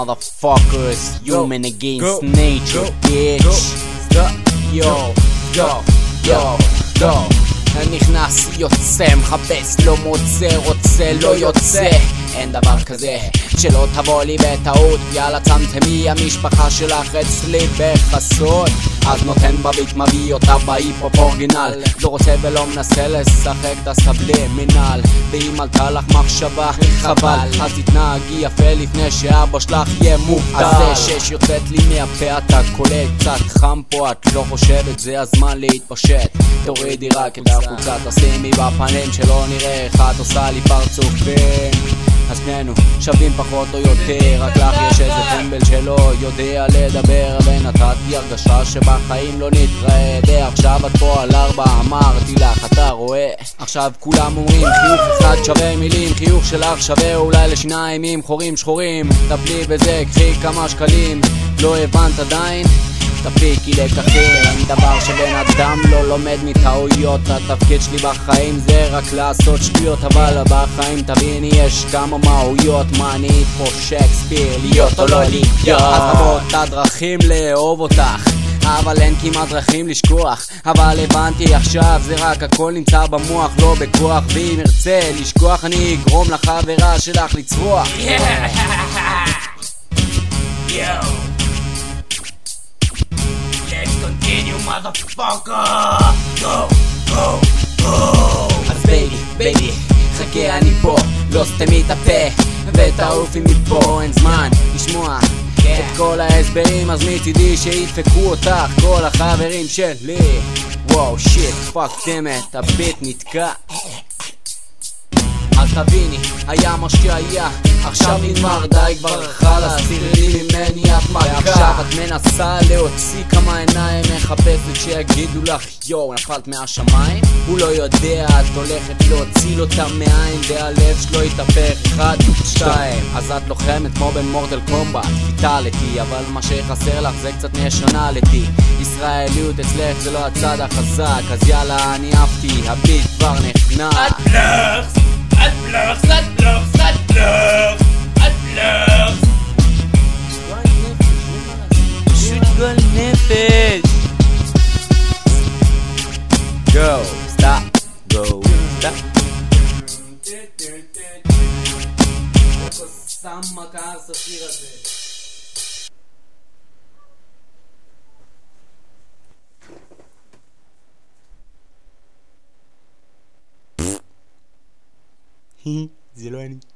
motherfuckers, human against nature, bitch. יו, נכנס יוצא, מחפש לא מוצא, רוצה לא יוצא. אין דבר כזה שלא תבוא לי בטעות, יאללה צמצמי, המשפחה שלך אצלי בחסות. אז נותן בביט, מביא אותה בהיפ-הופ אורגינל, לא רוצה ולא מנסה לשחק את הסבלימינל. ואם עלתה לך מחשבה חבל, אז תתנהגי יפה לפני שאבא שלך יהיה מובטל. אז זה שש יוצאת לי מהפה, אתה קולט קצת חם פה, את לא חושבת זה הזמן להתפשט. תורידי רק את החוצה, תשימי בפנים שלא נראה איך את עושה לי פרצופים. אז שנינו שווים פחות או יותר, רק לך יש איזה טמבל שלא יודע לדבר. ונתתי הרגשה שבחיים לא נתראה, די עכשיו את פה על 4, אמרתי לך אתה רואה. עכשיו כולם אומרים חיוך אחד שווה מילים, חיוך שלך שווה אולי לשיניים עם חורים שחורים. טפלי בזה, קחי כמה שקלים, לא הבנת עדיין? תפיקי לקחים, אין דבר שבן אדם לא לומד מטעויות. התפקיד שלי בחיים זה רק לעשות שטויות, אבל בחיים תביני יש כמה מהויות. מה אני פה שייקספיר, להיות או לא להיות? אז רבות הדרכים לאהוב אותך, אבל אין כמעט דרכים לשכוח. אבל הבנתי עכשיו, זה רק הכל נמצא במוח, לא בכוח. ואם ארצה לשכוח אני אגרום לחברה שלך לצרוח. motherfucker, go, go, go. אז בייבי, חכה אני פה, לא סתמי את הפה ותעופי מפה. אין זמן לשמוע את כל ההסברים, אז מצידי שידפקו אותך כל החברים שלי. וואו שיט, פאק דמת, הביט נתקע. אז תביני, היה מה שהיה, עכשיו נגמר, די כבר חלאס, תראי ממני את מכה. ועכשיו את מנסה להוציא כמה עיניים, מחפשת שיגידו לך יו, נפלת מהשמיים? הוא לא יודע, את הולכת להוציא אותה מהעין, והלב שלו יתהפך 1, 2. אז את לוחמת כמו בין מורטל קומבט, פיטליטי, אבל מה שחסר לך זה קצת נשנליטי. ישראליות אצלך זה לא הצד החזק, אז יאללה אני אהבתי, הביט כבר נחנק. את בלוס פשוט גול נפש. Go, stop, go, stop. איפה שם מכעס השיר הזה? זה לא אני.